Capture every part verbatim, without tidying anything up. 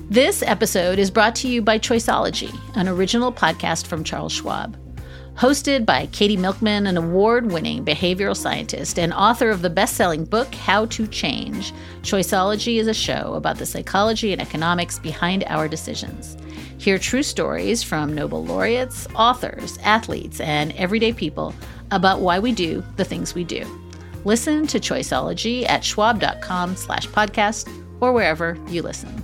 This episode is brought to you by Choiceology, an original podcast from Charles Schwab. Hosted by Katie Milkman, an award-winning behavioral scientist and author of the best-selling book, How to Change, Choiceology is a show about the psychology and economics behind our decisions. Hear true stories from Nobel laureates, authors, athletes, and everyday people about why we do the things we do. Listen to Choiceology at schwab.com slash podcast or wherever you listen.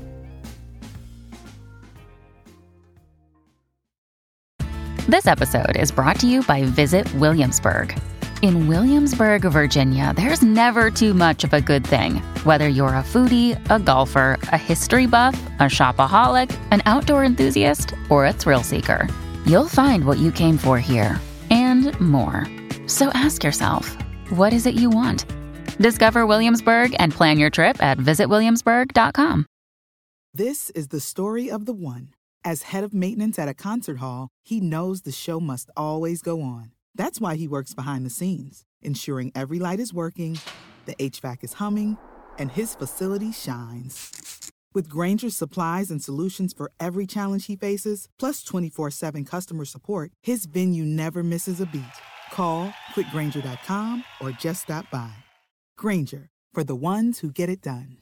This episode is brought to you by Visit Williamsburg. In Williamsburg, Virginia, there's never too much of a good thing. Whether you're a foodie, a golfer, a history buff, a shopaholic, an outdoor enthusiast, or a thrill seeker, you'll find what you came for here and more. So ask yourself, what is it you want? Discover Williamsburg and plan your trip at visit williamsburg dot com. This is the story of the one. As head of maintenance at a concert hall, he knows the show must always go on. That's why he works behind the scenes, ensuring every light is working, the H V A C is humming, and his facility shines. With Grainger's supplies and solutions for every challenge he faces, plus twenty-four seven customer support, his venue never misses a beat. Call quick grainger dot com or just stop by. Grainger, for the ones who get it done.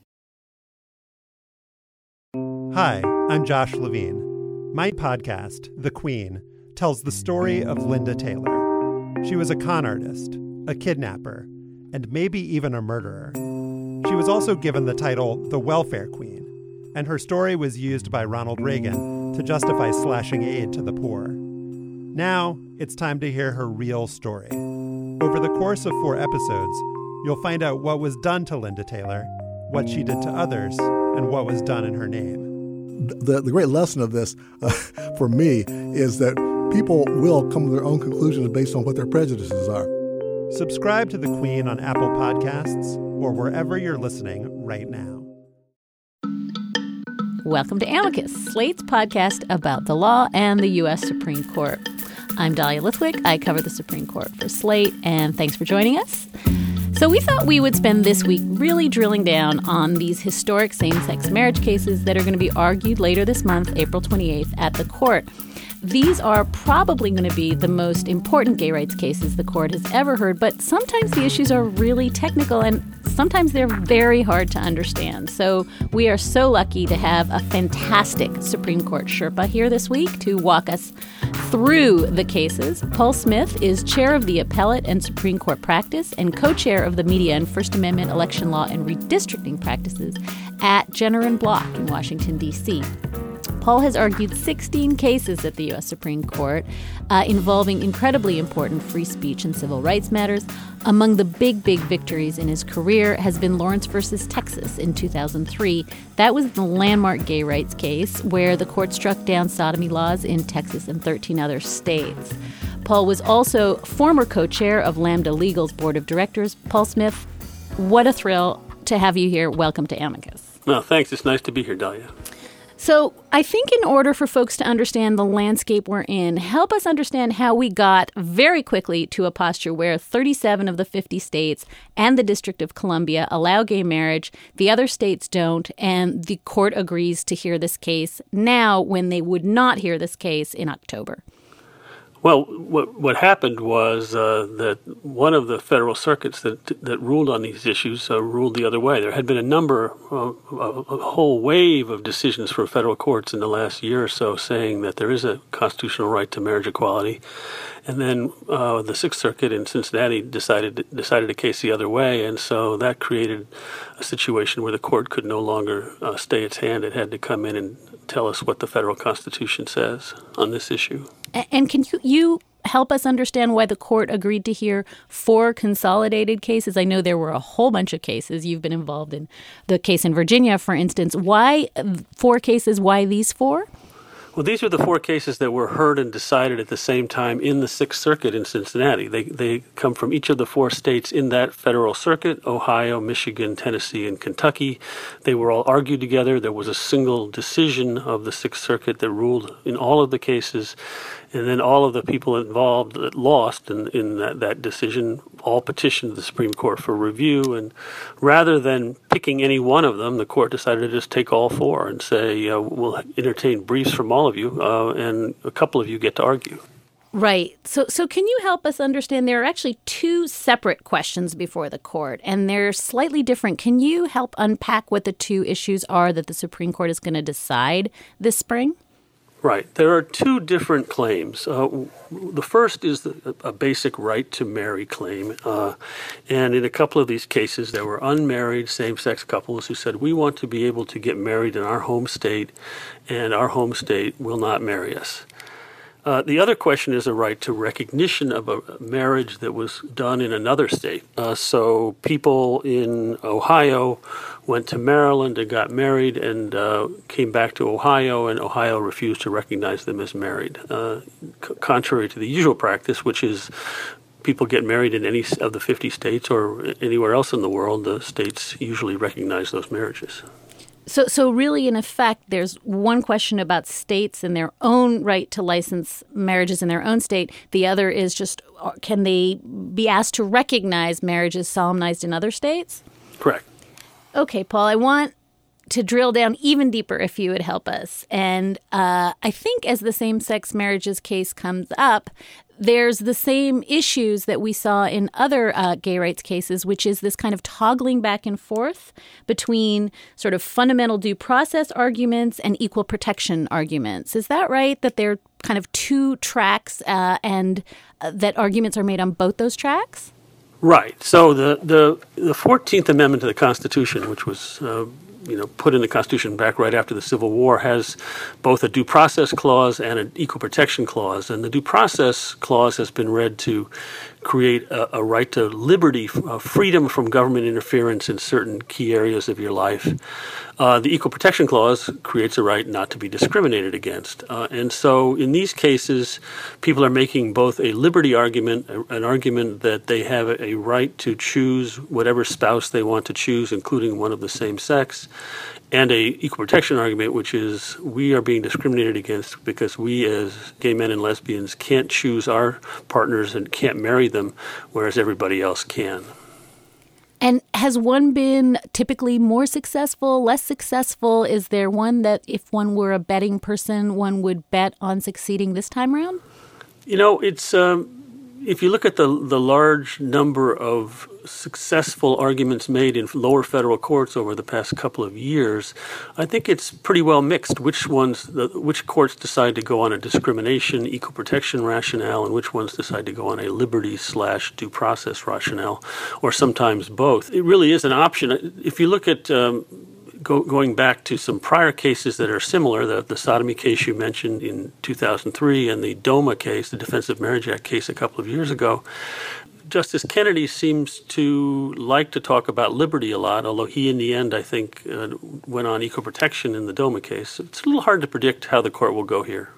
Hi, I'm Josh Levine. My podcast, The Queen, tells the story of Linda Taylor. She was a con artist, a kidnapper, and maybe even a murderer. She was also given the title the Welfare Queen, and her story was used by Ronald Reagan to justify slashing aid to the poor. Now, it's time to hear her real story. Over the course of four episodes, you'll find out what was done to Linda Taylor, what she did to others, and what was done in her name. The, the great lesson of this, uh, for me, is that people will come to their own conclusions based on what their prejudices are. Subscribe to The Queen on Apple Podcasts or wherever you're listening right now. Welcome to Amicus, Slate's podcast about the law and the U S Supreme Court. I'm Dahlia Lithwick. I cover the Supreme Court for Slate, and thanks for joining us. So we thought we would spend this week really drilling down on these historic same-sex marriage cases that are going to be argued later this month, April twenty-eighth, at the court. These are probably going to be the most important gay rights cases the court has ever heard, but sometimes the issues are really technical and sometimes they're very hard to understand. So we are so lucky to have a fantastic Supreme Court Sherpa here this week to walk us through the cases. Paul Smith is chair of the Appellate and Supreme Court Practice and co-chair of the Media and First Amendment Election Law and Redistricting Practices at Jenner and Block in Washington, D C Paul has argued sixteen cases at the U S Supreme Court uh, involving incredibly important free speech and civil rights matters. Among the big, big victories in his career has been Lawrence versus Texas in two thousand three. That was the landmark gay rights case where the court struck down sodomy laws in Texas and thirteen other states. Paul was also former co-chair of Lambda Legal's board of directors. Paul Smith, what a thrill to have you here. Welcome to Amicus. Well, thanks. It's nice to be here, Dahlia. So I think in order for folks to understand the landscape we're in, help us understand how we got very quickly to a posture where thirty-seven of the fifty states and the District of Columbia allow gay marriage, the other states don't, and the court agrees to hear this case now when they would not hear this case in October. Well, what what happened was uh, that one of the federal circuits that that ruled on these issues uh, ruled the other way. There had been a number, uh, a, a whole wave of decisions from federal courts in the last year or so saying that there is a constitutional right to marriage equality, and then uh, the Sixth Circuit in Cincinnati decided decided a case the other way, and so that created a situation where the court could no longer uh, stay its hand. It had to come in and tell us what the federal Constitution says on this issue. And can you, you help us understand why the court agreed to hear four consolidated cases? I know there were a whole bunch of cases. You've been involved in the case in Virginia, for instance. Why four cases? Why these four? Well, these are the four cases that were heard and decided at the same time in the Sixth Circuit in Cincinnati. They they come from each of the four states in that federal circuit: Ohio, Michigan, Tennessee, and Kentucky. They were all argued together. There was a single decision of the Sixth Circuit that ruled in all of the cases. And then all of the people involved that lost in, in that, that decision all petitioned the Supreme Court for review. And rather than picking any one of them, the court decided to just take all four and say, uh, we'll entertain briefs from all of you, uh, and a couple of you get to argue. Right. So so can you help us understand there are actually two separate questions before the court, and they're slightly different. Can you help unpack what the two issues are that the Supreme Court is going to decide this spring? Right. There are two different claims. Uh, the first is the, a basic right to marry claim. Uh, and in a couple of these cases, there were unmarried same-sex couples who said, we want to be able to get married in our home state, and our home state will not marry us. Uh, the other question is a right to recognition of a marriage that was done in another state. Uh, so people in Ohio went to Maryland and got married and uh, came back to Ohio, and Ohio refused to recognize them as married, uh, c- contrary to the usual practice, which is people get married in any of the fifty states or anywhere else in the world. The states usually recognize those marriages. So so really, in effect, there's one question about states and their own right to license marriages in their own state. The other is just, can they be asked to recognize marriages solemnized in other states? Correct. Okay, Paul, I want to drill down even deeper if you would help us. And uh, I think as the same-sex marriages case comes up, there's the same issues that we saw in other uh, gay rights cases, which is this kind of toggling back and forth between sort of fundamental due process arguments and equal protection arguments. Is that right, that there are kind of two tracks uh, and uh, that arguments are made on both those tracks? Right. So the, the, the fourteenth Amendment to the Constitution, which was uh, you know, put in the Constitution back right after the Civil War, has both a due process clause and an equal protection clause. And the due process clause has been read to create a, a right to liberty, uh, freedom from government interference in certain key areas of your life. Uh, the equal protection clause creates a right not to be discriminated against. Uh, and so in these cases, people are making both a liberty argument, a, an argument that they have a, a right to choose whatever spouse they want to choose, including one of the same sex, and a equal protection argument, which is we are being discriminated against because we as gay men and lesbians can't choose our partners and can't marry them, whereas everybody else can. And has one been typically more successful, less successful? Is there one that if one were a betting person, one would bet on succeeding this time around? You know, it's um, if you look at the the large number of successful arguments made in lower federal courts over the past couple of years, I think it's pretty well mixed which ones, the, which courts decide to go on a discrimination, equal protection rationale, and which ones decide to go on a liberty slash due process rationale, or sometimes both. It really is an option. If you look at um, go, going back to some prior cases that are similar, the, the sodomy case you mentioned in two thousand three and the DOMA case, the Defense of Marriage Act case a couple of years ago, Justice Kennedy seems to like to talk about liberty a lot, although he, in the end, I think, uh, went on equal protection in the DOMA case. It's a little hard to predict how the court will go here.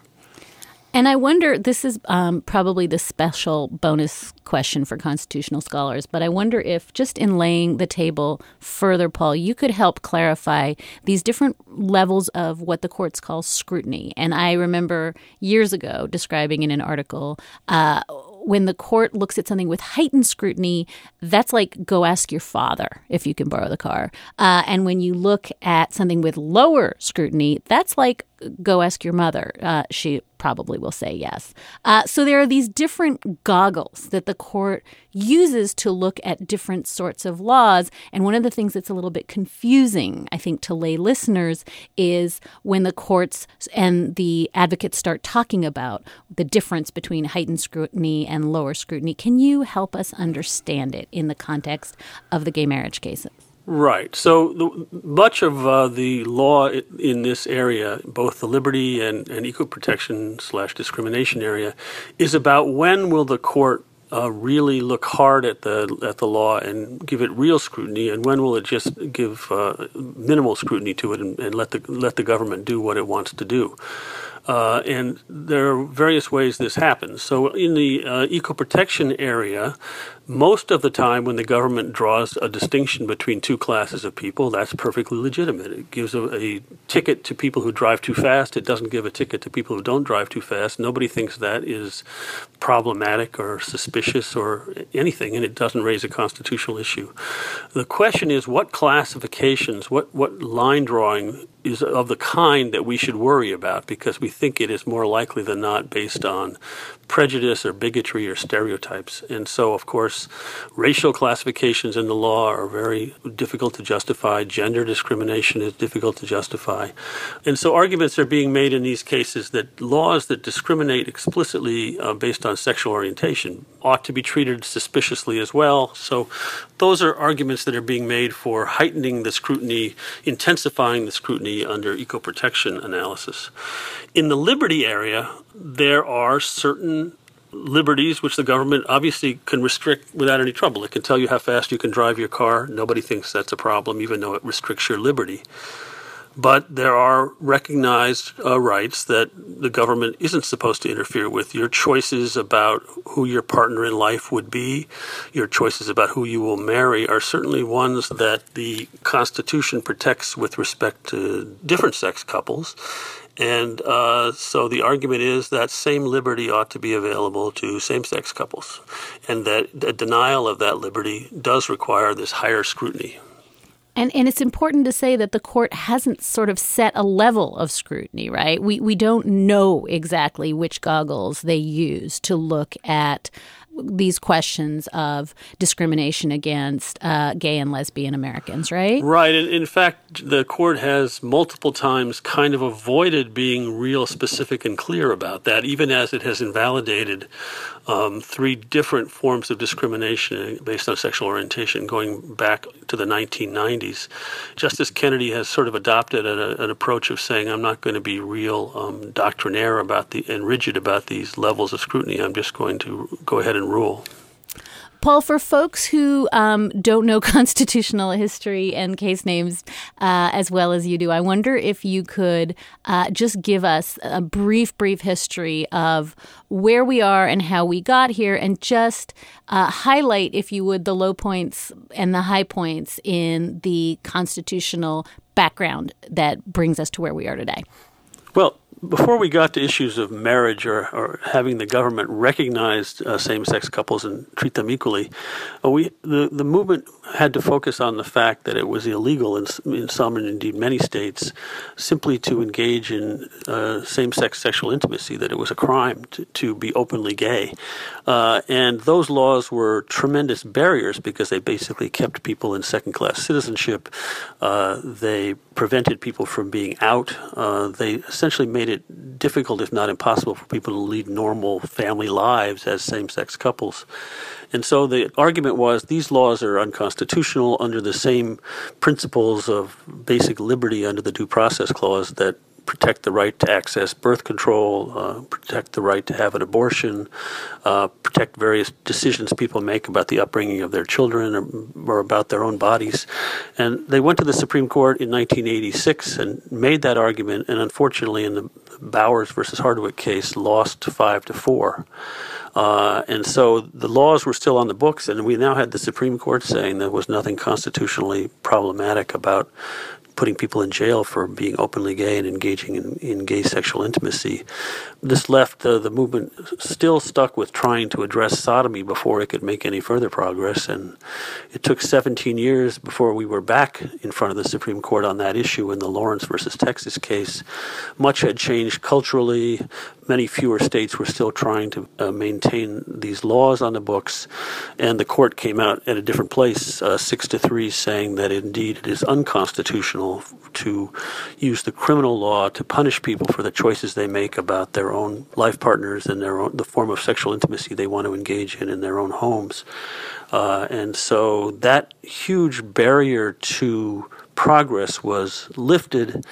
And I wonder, this is um, probably the special bonus question for constitutional scholars, but I wonder if just in laying the table further, Paul, you could help clarify these different levels of what the courts call scrutiny. And I remember years ago describing in an article uh, when the court looks at something with heightened scrutiny, that's like go ask your father if you can borrow the car. Uh, and when you look at something with lower scrutiny, that's like go ask your mother. Uh, she probably will say yes. Uh, so there are these different goggles that the court uses to look at different sorts of laws. And one of the things that's a little bit confusing, I think, to lay listeners is when the courts and the advocates start talking about the difference between heightened scrutiny and lower scrutiny. Can you help us understand it in the context of the gay marriage cases? Right. So the, much of uh, the law in this area, both the liberty and, and equal protection slash discrimination area, is about when will the court uh, really look hard at the at the law and give it real scrutiny, and when will it just give uh, minimal scrutiny to it and, and let the let the government do what it wants to do. Uh, and there are various ways this happens. So in the uh, equal protection area, most of the time when the government draws a distinction between two classes of people, that's perfectly legitimate. It gives a, a ticket to people who drive too fast. It doesn't give a ticket to people who don't drive too fast. Nobody thinks that is problematic or suspicious or anything, and it doesn't raise a constitutional issue. The question is what classifications, what, what line drawing is of the kind that we should worry about, because we think it is more likely than not based on prejudice or bigotry or stereotypes. And so, of course, racial classifications in the law are very difficult to justify. Gender discrimination is difficult to justify. And so arguments are being made in these cases that laws that discriminate explicitly uh, based on sexual orientation ought to be treated suspiciously as well. So those are arguments that are being made for heightening the scrutiny, intensifying the scrutiny under equal protection analysis. In the liberty area, there are certain liberties which the government obviously can restrict without any trouble. It can tell you how fast you can drive your car. Nobody thinks that's a problem, even though it restricts your liberty. But there are recognized uh, rights that the government isn't supposed to interfere with. Your choices about who your partner in life would be, your choices about who you will marry are certainly ones that the Constitution protects with respect to different sex couples. And uh, so the argument is that same liberty ought to be available to same-sex couples, and that a denial of that liberty does require this higher scrutiny. And and it's important to say that the court hasn't sort of set a level of scrutiny, right? We we don't know exactly which goggles they use to look at these questions of discrimination against uh, gay and lesbian Americans, right? Right. And in fact, the court has multiple times kind of avoided being real specific and clear about that, even as it has invalidated um, three different forms of discrimination based on sexual orientation going back to the nineteen nineties. Justice Kennedy has sort of adopted a, an approach of saying, I'm not going to be real um, doctrinaire about the and rigid about these levels of scrutiny. I'm just going to go ahead and rule. Paul, for folks who um, don't know constitutional history and case names uh, as well as you do, I wonder if you could uh, just give us a brief, brief history of where we are and how we got here, and just uh, highlight, if you would, the low points and the high points in the constitutional background that brings us to where we are today. Well, before we got to issues of marriage or, or having the government recognize uh, same-sex couples and treat them equally, uh, we the, the movement had to focus on the fact that it was illegal in, in some and indeed many states simply to engage in uh, same-sex sexual intimacy, that it was a crime to, to be openly gay. Uh, and those laws were tremendous barriers because they basically kept people in second-class citizenship. Uh, they prevented people from being out. Uh, they essentially made it difficult, if not impossible, for people to lead normal family lives as same-sex couples. And so the argument was these laws are unconstitutional under the same principles of basic liberty under the Due Process Clause that protect the right to access birth control, uh, protect the right to have an abortion, uh, protect various decisions people make about the upbringing of their children or, or about their own bodies. And they went to the Supreme Court in nineteen eighty-six and made that argument, and unfortunately in the Bowers versus Hardwick case lost five to four. Uh, and so the laws were still on the books, and we now had the Supreme Court saying there was nothing constitutionally problematic about putting people in jail for being openly gay and engaging in, in gay sexual intimacy. This left uh, the movement still stuck with trying to address sodomy before it could make any further progress, and it took seventeen years before we were back in front of the Supreme Court on that issue in the Lawrence versus Texas case. Much had changed culturally. Many fewer states were still trying to uh, maintain these laws on the books, and the court came out at a different place, uh, six to three, saying that indeed it is unconstitutional to use the criminal law to punish people for the choices they make about their own life partners and their own the form of sexual intimacy they want to engage in in their own homes. Uh, and so that huge barrier to progress was lifted.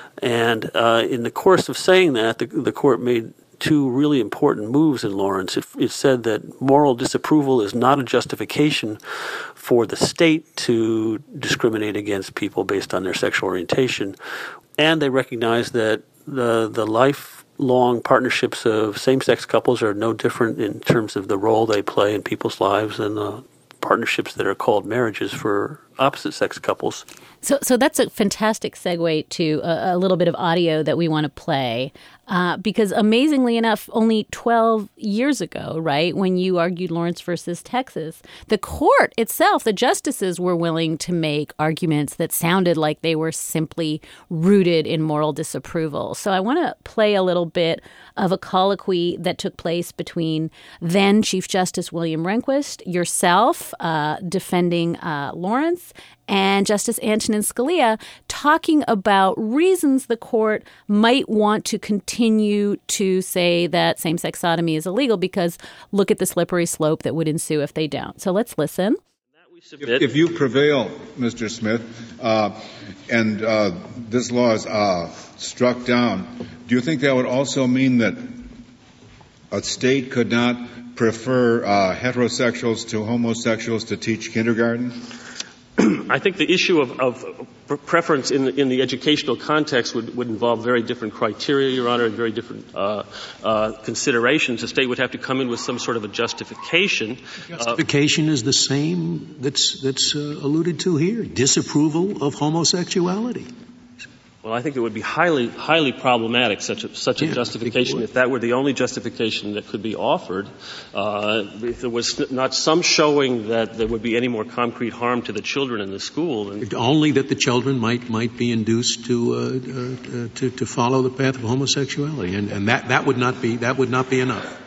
And uh, in the course of saying that, the, the court made two really important moves in Lawrence. It, it said that moral disapproval is not a justification for the state to discriminate against people based on their sexual orientation. And they recognized that the the life long partnerships of same-sex couples are no different in terms of the role they play in people's lives than the partnerships that are called marriages for opposite-sex couples. So so that's a fantastic segue to a, a little bit of audio that we want to play. Uh, because amazingly enough, only twelve years ago, right, when you argued Lawrence versus Texas, the court itself, the justices were willing to make arguments that sounded like they were simply rooted in moral disapproval. So I want to play a little bit of a colloquy that took place between then Chief Justice William Rehnquist, yourself uh, defending uh, Lawrence, and Justice Antonin Scalia talking about reasons the court might want to continue to say that same-sex sodomy is illegal, because look at the slippery slope that would ensue if they don't. So let's listen. If, if you prevail, Mister Smith, uh, and uh, this law is uh, struck down, do you think that would also mean that a state could not prefer uh, heterosexuals to homosexuals to teach kindergarten? I think the issue of, of preference in the, in the educational context would, would involve very different criteria, Your Honor, and very different uh, uh, considerations. The state would have to come in with some sort of a justification. Justification uh, is the same that's that's uh, alluded to here: disapproval of homosexuality. Well, I think it would be highly, highly problematic, such a, such a yeah, justification, if that were the only justification that could be offered. Uh, if there was not some showing that there would be any more concrete harm to the children in the school. And only that the children might might be induced to uh, uh, to, to follow the path of homosexuality, and, and that, that would not be that would not be enough.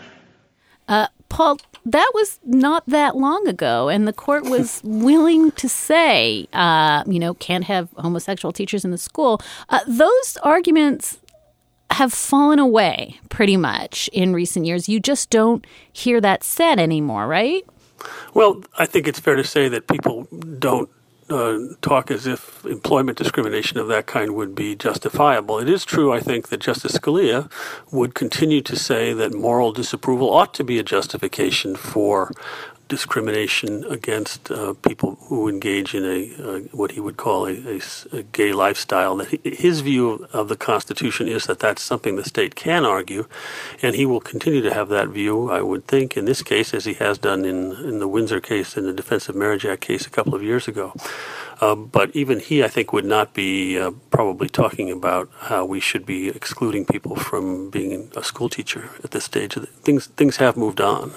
Uh, Paul, that was not that long ago, and the court was willing to say, uh, you know, can't have homosexual teachers in the school. Uh, those arguments have fallen away pretty much in recent years. You just don't hear that said anymore, right? Well, I think it's fair to say that people don't Uh, talk as if employment discrimination of that kind would be justifiable. It is true, I think, that Justice Scalia would continue to say that moral disapproval ought to be a justification for discrimination against uh, people who engage in a uh, what he would call a, a, a gay lifestyle. That he, his view of the Constitution is that that's something the state can argue, and he will continue to have that view, I would think, in this case, as he has done in, in the Windsor case and the Defense of Marriage Act case a couple of years ago. Uh, but even he, I think, would not be uh, probably talking about how we should be excluding people from being a school teacher at this stage. Things things have moved on.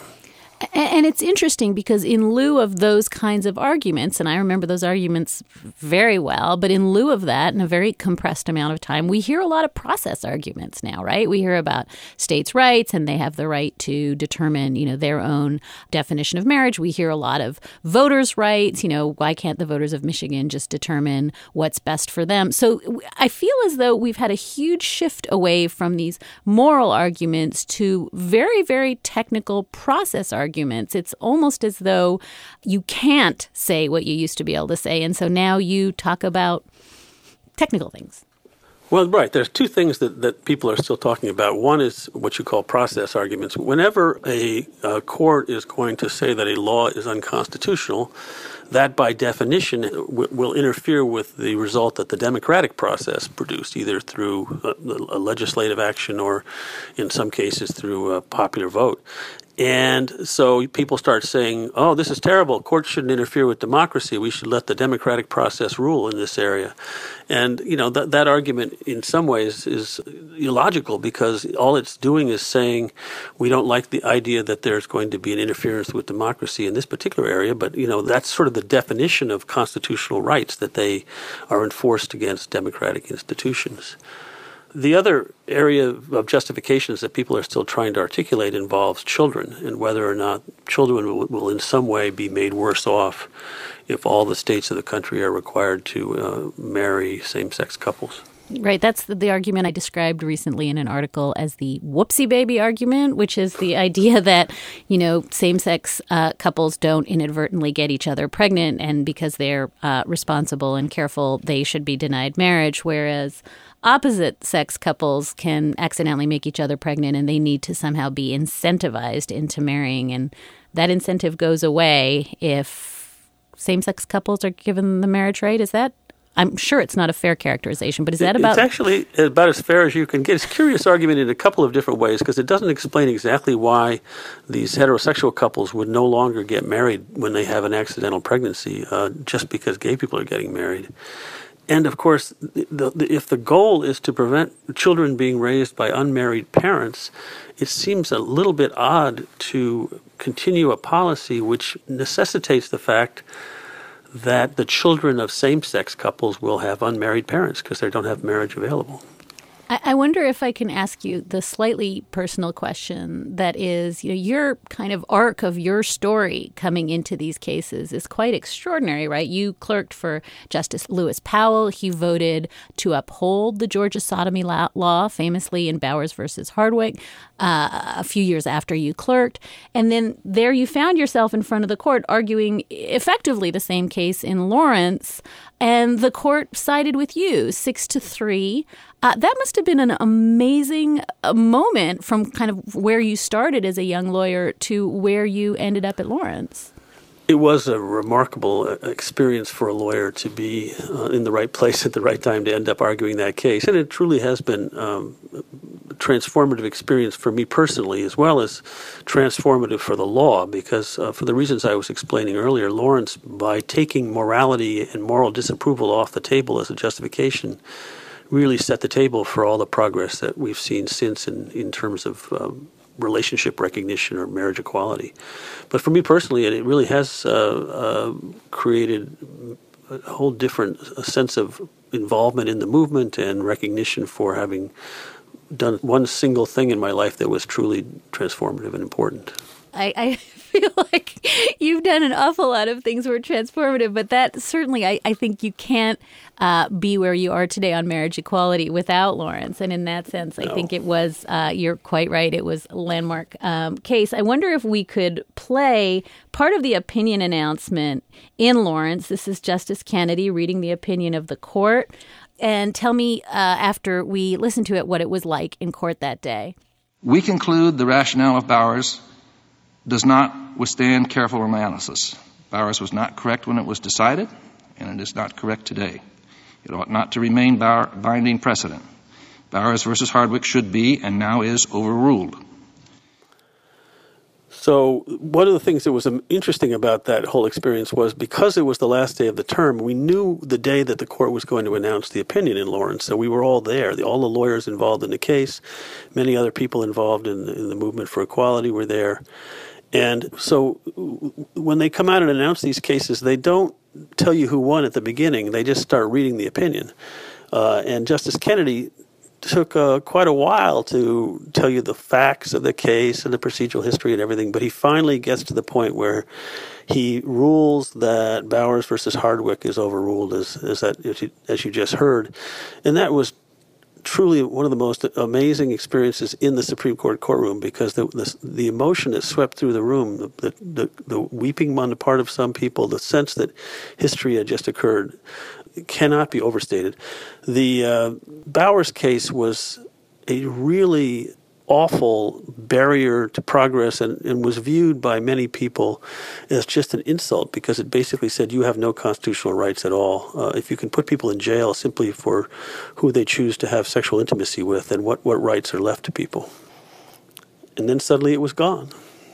And it's interesting because in lieu of those kinds of arguments, and I remember those arguments very well, but in lieu of that, in a very compressed amount of time, we hear a lot of process arguments now, right? We hear about states' rights, and they have the right to determine, you know, their own definition of marriage. We hear a lot of voters' rights. You know, why can't the voters of Michigan just determine what's best for them? So I feel as though we've had a huge shift away from these moral arguments to very, very technical process arguments. Arguments. It's almost as though you can't say what you used to be able to say. And so now you talk about technical things. Well, right. There's two things that, that people are still talking about. One is what you call process arguments. Whenever a, a court is going to say that a law is unconstitutional, that by definition w- will interfere with the result that the democratic process produced, either through a, a legislative action or in some cases through a popular vote. And so people start saying, oh, this is terrible. Courts shouldn't interfere with democracy. We should let the democratic process rule in this area. And, you know, that that argument in some ways is illogical because all it's doing is saying we don't like the idea that there's going to be an interference with democracy in this particular area. But, you know, that's sort of the definition of constitutional rights, that they are enforced against democratic institutions. The other area of justifications that people are still trying to articulate involves children and whether or not children will, will in some way be made worse off if all the states of the country are required to uh, marry same-sex couples. Right. That's the, the argument I described recently in an article as the whoopsie baby argument, which is the idea that, you know, same-sex uh, couples don't inadvertently get each other pregnant, and because they're uh, responsible and careful, they should be denied marriage, whereas opposite-sex couples can accidentally make each other pregnant and they need to somehow be incentivized into marrying. And that incentive goes away if same-sex couples are given the marriage right. Is that I'm sure it's not a fair characterization, but is that about... It's actually about as fair as you can get. It's a curious argument in a couple of different ways because it doesn't explain exactly why these heterosexual couples would no longer get married when they have an accidental pregnancy uh, just because gay people are getting married. And, of course, the, the, if the goal is to prevent children being raised by unmarried parents, it seems a little bit odd to continue a policy which necessitates the fact that the children of same-sex couples will have unmarried parents because they don't have marriage available. I wonder if I can ask you the slightly personal question that is, you know, your kind of arc of your story coming into these cases is quite extraordinary, right? You clerked for Justice Lewis Powell. He voted to uphold the Georgia sodomy law, famously in Bowers versus Hardwick, uh, a few years after you clerked. And then there you found yourself in front of the court arguing effectively the same case in Lawrence, and the court sided with you, six to three. Uh, that must have been an amazing uh, moment from kind of where you started as a young lawyer to where you ended up at Lawrence. It was a remarkable experience for a lawyer to be uh, in the right place at the right time to end up arguing that case. And it truly has been um, a transformative experience for me personally, as well as transformative for the law, because uh, for the reasons I was explaining earlier, Lawrence, by taking morality and moral disapproval off the table as a justification, really set the table for all the progress that we've seen since in, in terms of um, relationship recognition or marriage equality. But for me personally, it really has uh, uh, created a whole different sense of involvement in the movement and recognition for having done one single thing in my life that was truly transformative and important. I, I feel like you've done an awful lot of things that were transformative, but that certainly, I, I think you can't uh, be where you are today on marriage equality without Lawrence. And in that sense, I no. think it was, uh, you're quite right, it was a landmark um, case. I wonder if we could play part of the opinion announcement in Lawrence. This is Justice Kennedy reading the opinion of the court. And tell me, uh, after we listen to it, what it was like in court that day. We conclude the rationale of Bowers does not withstand careful analysis. Bowers was not correct when it was decided, and it is not correct today. It ought not to remain binding precedent. Bowers versus Hardwick should be, and now is, overruled. So one of the things that was interesting about that whole experience was because it was the last day of the term, we knew the day that the court was going to announce the opinion in Lawrence. So we were all there. The, all the lawyers involved in the case, many other people involved in the, in the movement for equality were there. And so when they come out and announce these cases, they don't tell you who won at the beginning. They just start reading the opinion. Uh, and Justice Kennedy took uh, quite a while to tell you the facts of the case and the procedural history and everything, but he finally gets to the point where he rules that Bowers versus Hardwick is overruled, as, as, that, as, you, as you just heard. And that was truly one of the most amazing experiences in the Supreme Court courtroom, because the the, the emotion that swept through the room, the, the, the weeping on the part of some people, the sense that history had just occurred, cannot be overstated. The uh, Bowers case was a really awful barrier to progress and, and was viewed by many people as just an insult, because it basically said you have no constitutional rights at all. Uh, if you can put people in jail simply for who they choose to have sexual intimacy with, then what, what rights are left to people? And then suddenly it was gone.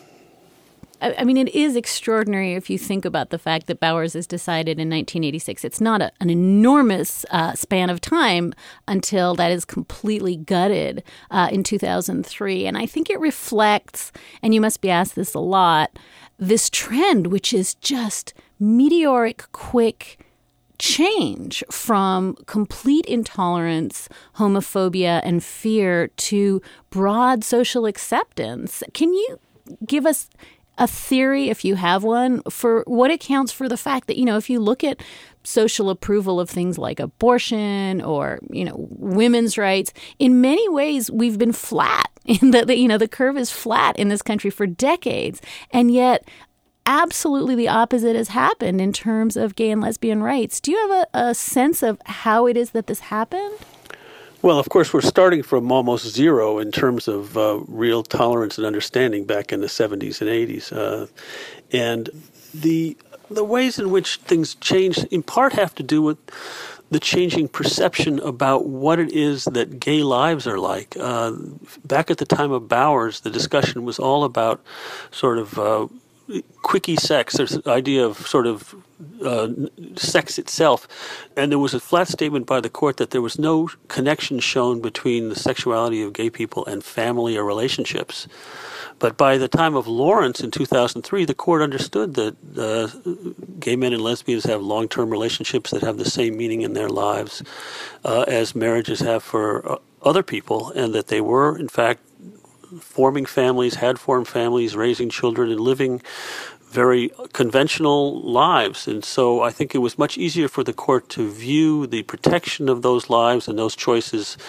I mean, it is extraordinary if you think about the fact that Bowers is decided in nineteen eighty-six. It's not a, an enormous uh, span of time until that is completely gutted uh, in two thousand three. And I think it reflects, and you must be asked this a lot, this trend, which is just meteoric, quick change from complete intolerance, homophobia, and fear to broad social acceptance. Can you give us a theory, if you have one, for what accounts for the fact that, you know, if you look at social approval of things like abortion or, you know, women's rights, in many ways we've been flat. In the, the you know, the curve is flat in this country for decades. And yet absolutely the opposite has happened in terms of gay and lesbian rights. Do you have a, a sense of how it is that this happened? Well, of course, we're starting from almost zero in terms of uh, real tolerance and understanding back in the seventies and eighties. Uh, and the the ways in which things changed in part have to do with the changing perception about what it is that gay lives are like. Uh, back at the time of Bowers, the discussion was all about sort of uh, quickie sex. There's the idea of sort of uh, sex itself. And there was a flat statement by the court that there was no connection shown between the sexuality of gay people and family or relationships. But by the time of Lawrence in two thousand three, the court understood that uh, gay men and lesbians have long-term relationships that have the same meaning in their lives uh, as marriages have for uh, other people, and that they were, in fact, forming families, had formed families, raising children, and living very conventional lives. And so I think it was much easier for the court to view the protection of those lives and those choices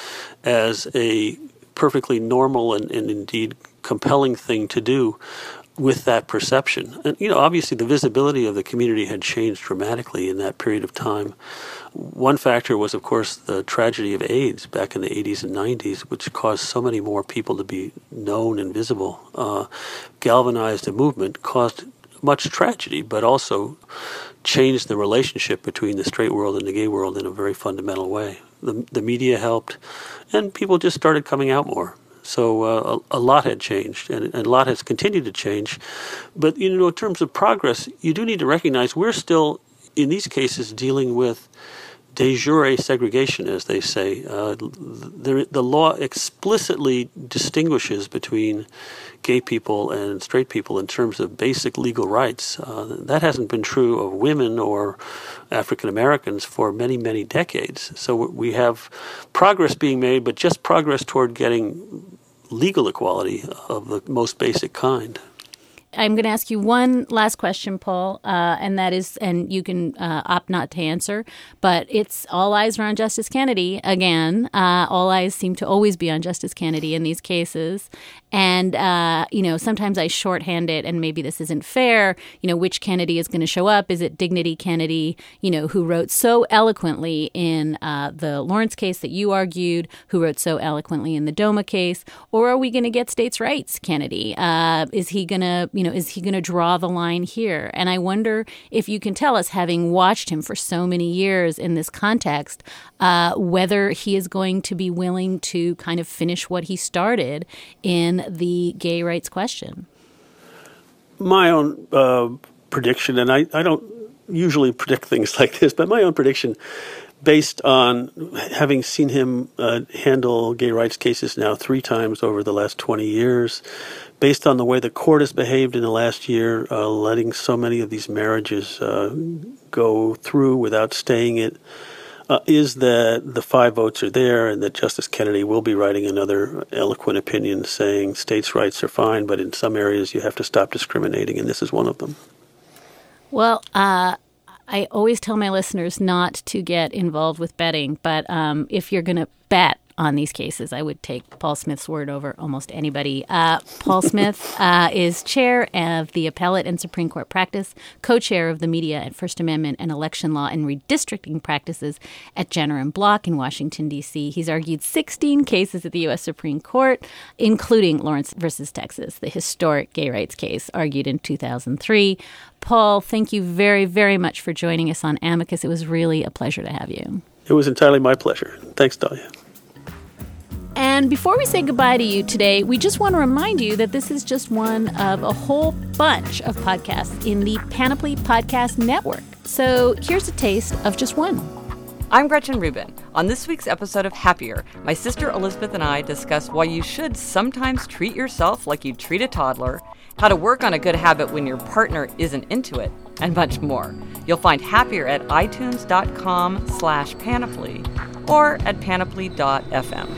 as a perfectly normal and, and indeed compelling thing to do with that perception. And, you know, obviously the visibility of the community had changed dramatically in that period of time. One factor was, of course, the tragedy of AIDS back in the eighties and nineties, which caused so many more people to be known and visible, uh, galvanized a movement, caused much tragedy, but also changed the relationship between the straight world and the gay world in a very fundamental way. The, the media helped, and people just started coming out more. So uh, a, a lot had changed, and, and a lot has continued to change. But, you know, in terms of progress, you do need to recognize we're still, in these cases, dealing with de jure segregation, as they say. Uh, the, the law explicitly distinguishes between gay people and straight people in terms of basic legal rights. Uh, that hasn't been true of women or African Americans for many, many decades. So we have progress being made, but just progress toward getting legal equality of the most basic kind. I'm going to ask you one last question, Paul, uh, and that is, and you can uh, opt not to answer, but it's all eyes are on Justice Kennedy again. Uh, all eyes seem to always be on Justice Kennedy in these cases. And, uh, you know, sometimes I shorthand it, and maybe this isn't fair. You know, which Kennedy is going to show up? Is it Dignity Kennedy, you know, who wrote so eloquently in uh, the Lawrence case that you argued, who wrote so eloquently in the DOMA case? Or are we going to get states' rights Kennedy? Uh, is he going to, you know, is he going to draw the line here? And I wonder if you can tell us, having watched him for so many years in this context, uh, whether he is going to be willing to kind of finish what he started in the gay rights question. My own uh, prediction, and I, I don't usually predict things like this, but my own prediction, based on having seen him uh, handle gay rights cases now three times over the last twenty years, based on the way the court has behaved in the last year, uh, letting so many of these marriages uh, go through without staying it, uh, is that the five votes are there and that Justice Kennedy will be writing another eloquent opinion saying states' rights are fine, but in some areas you have to stop discriminating, and this is one of them. Well, uh, I always tell my listeners not to get involved with betting, but um, if you're going to bet on these cases, I would take Paul Smith's word over almost anybody. Uh, Paul Smith uh, is chair of the Appellate and Supreme Court Practice, co-chair of the Media and First Amendment and Election Law and Redistricting Practices at Jenner and Block in Washington, D C He's argued sixteen cases at the U S Supreme Court, including Lawrence versus Texas, the historic gay rights case argued in two thousand three. Paul, thank you very, very much for joining us on Amicus. It was really a pleasure to have you. It was entirely my pleasure. Thanks, Dahlia. And before we say goodbye to you today, we just want to remind you that this is just one of a whole bunch of podcasts in the Panoply Podcast Network. So here's a taste of just one. I'm Gretchen Rubin. On this week's episode of Happier, my sister Elizabeth and I discuss why you should sometimes treat yourself like you'd treat a toddler, how to work on a good habit when your partner isn't into it, and much more. You'll find Happier at itunes.com slash panoply or at panoply dot f m.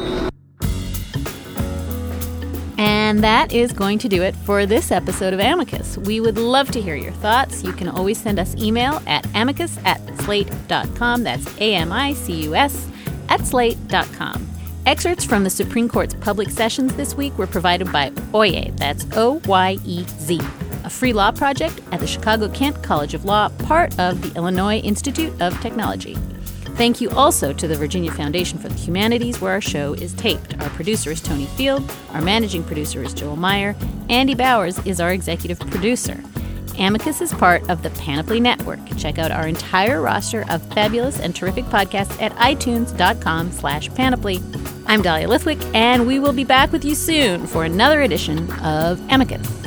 And that is going to do it for this episode of Amicus. We would love to hear your thoughts. You can always send us email at amicus at slate dot com. That's A M I C U S at slate dot com. Excerpts from the Supreme Court's public sessions this week were provided by Oyez, that's O Y E Z, a free law project at the Chicago-Kent College of Law, part of the Illinois Institute of Technology. Thank you also to the Virginia Foundation for the Humanities, where our show is taped. Our producer is Tony Field. Our managing producer is Joel Meyer. Andy Bowers is our executive producer. Amicus is part of the Panoply Network. Check out our entire roster of fabulous and terrific podcasts at itunes.com slash panoply. I'm Dahlia Lithwick, and we will be back with you soon for another edition of Amicus.